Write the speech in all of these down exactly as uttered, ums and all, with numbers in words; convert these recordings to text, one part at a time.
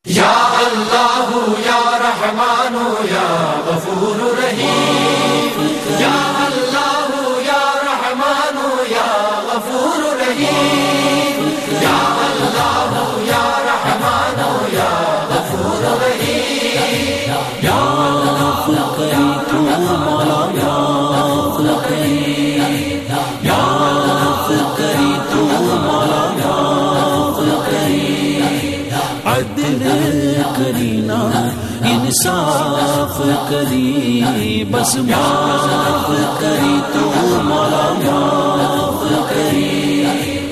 یا اللہ یا رحمان یا غفور رحیم، یا اللہ یا رحمان یا غفور رحیم، یا اللہ یا رحمان یا غفور رحیم، یا اللہ یا مولا یا کریم، یا کری تو مولا یا عدل کرینا انصاف کری، بس معاف کری تو مولا معاف کری،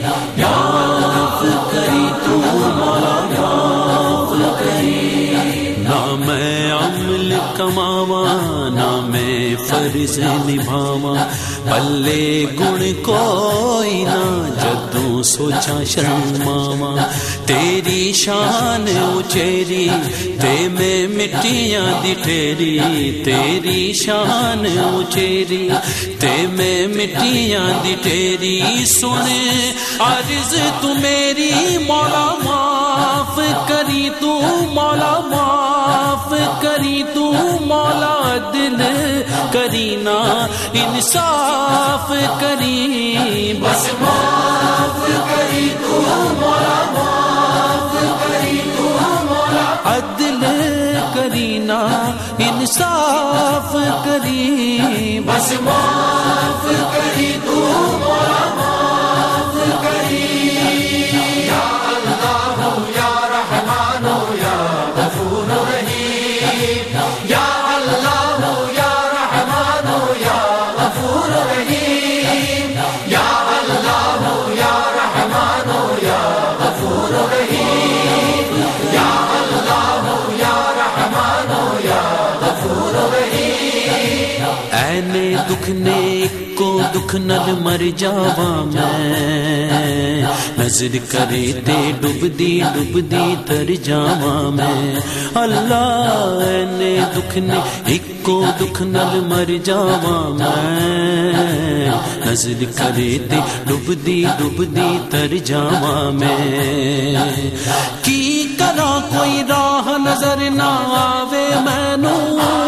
معاف کری تو مولا معاف کری، نہ میں عمل کماواں نہ میں فرض نبھاواں، پلے گن کوئی نہ جدوں سوچا شرماواں، تیری شان اچیری تے میں مٹیاں دی ٹھیری، تیری شان اچیری تے میں مٹیاں دی ٹھیری، سن عرض تو میری مولا معاف کری تو مولا معاف کری تو مولا، دل کرینا انصاف کری، بس معاف کری تو مولا معاف کری تو مولا، عدل کرینا انصاف کری، بس معاف کری تو مولا معاف کری، یا اللہ یا رحمان یا غفور رحیم، یا اللہ یا رحمان یا غفور رحیم، یا اللہ یا رحمان یا غفور رحیم، یا اللہ یا رحمان یا غفور رحیم، اینے دکھ نے کو دکھ نل مر جاواں میں، نظر کرے تے ڈب دی ڈب دی تر جاواں میں، اللہ اینے دکھ نے اکو دکھ نل مر جاواں میں، نظر کرے تے ڈب دی ڈب دی تر جاواں میں، کی کراں کوئی راہ نظر نہ آوے مینوں،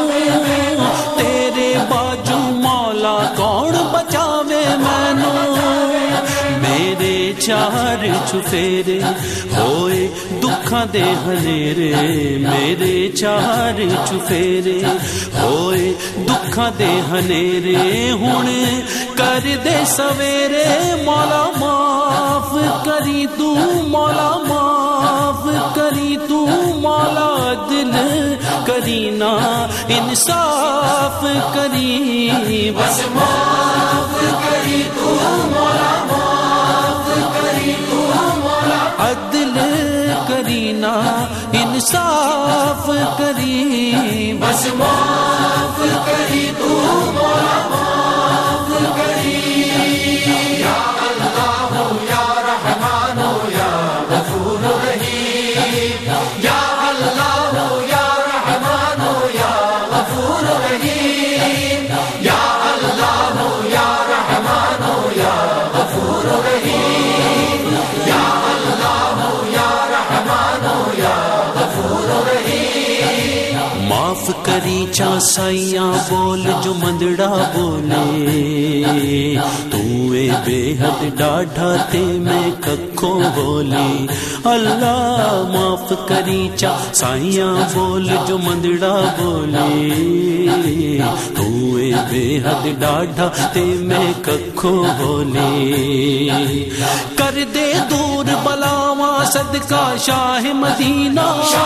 تیرے باجو مولا کون بچاوے مینوں، میرے چار چفیرے ہوئے دکھاں دے ہنیرے، میرے چار چفیرے ہوئے دکھاں دے ہنیرے، ہن کر دے سویرے مولا معاف کری تو مولا معاف کری تو مولا، دل کرینا انصاف کری، بس معاف کری تو مولا معاف کری تو مولا، عدل کرینا انصاف کری، بس معاف کری تو مولا معاف کری، یا اللہ یا رحمان یا غفور رحیم، یا اللہ یا رحمان یا غفور رحیم، یا اللہ یا رحمان یا غفور رحیم، یا اللہ یا رحمان یا غفور رحیم، معاف کری چا سائیاں بول جو مندڑا بولے، تو اے بے حد ڈاڈھا تے میں ککھوں بولی، اللہ معاف کری چا سائیاں بول جو مندڑا بولے، تو اے بے حد ڈاڈھا تے میں ککھوں بولی، کر دے دور بلاواں صدقہ شاہ مدینہ،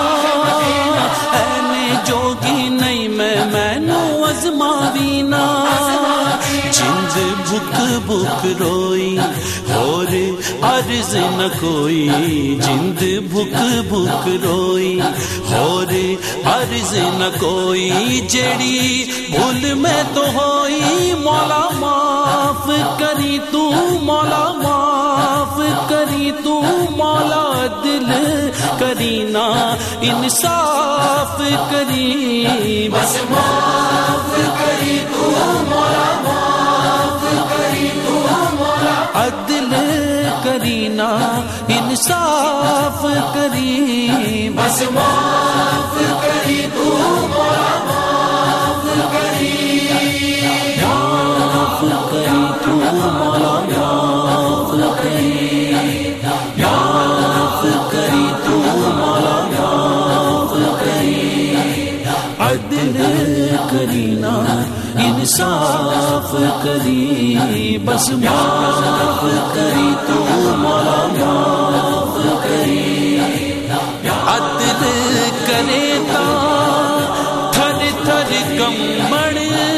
اینے جوگی نہیں میں مینوں ازماوینا، جند بھک بھک روئی اور عرض نہ کوئی، جند بھک بھک روئی اور عرض نہ کوئی، جیڑی بھول میں تو ہوئی مولا معاف کری تو مولا معاف کری تو مولا، دل کرینا انصاف کری، بس معاف کری تو مولا معاف کری تو مولا، عدل کرینا ان انصاف کری بس معاف کری تو مولا معاف کری معاف کری تو مولا معاف کری معاف کری تو مولا معاف کری عدل کرینا انصاف کری بس معاف کری تو مولا معاف کری عدل کرے تا تھر تھر کمبڑ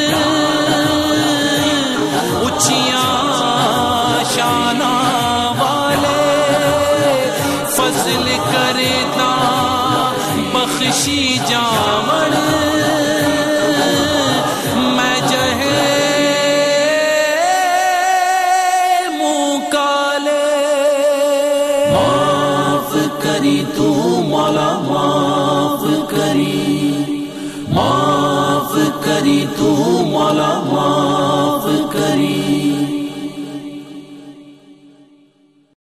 اچیاں شانہ والے فضل کرے تا بخشی جامڑ میں جہے منہ کالے معاف کری تو مولا معاف کری معاف کری تو مولا معاف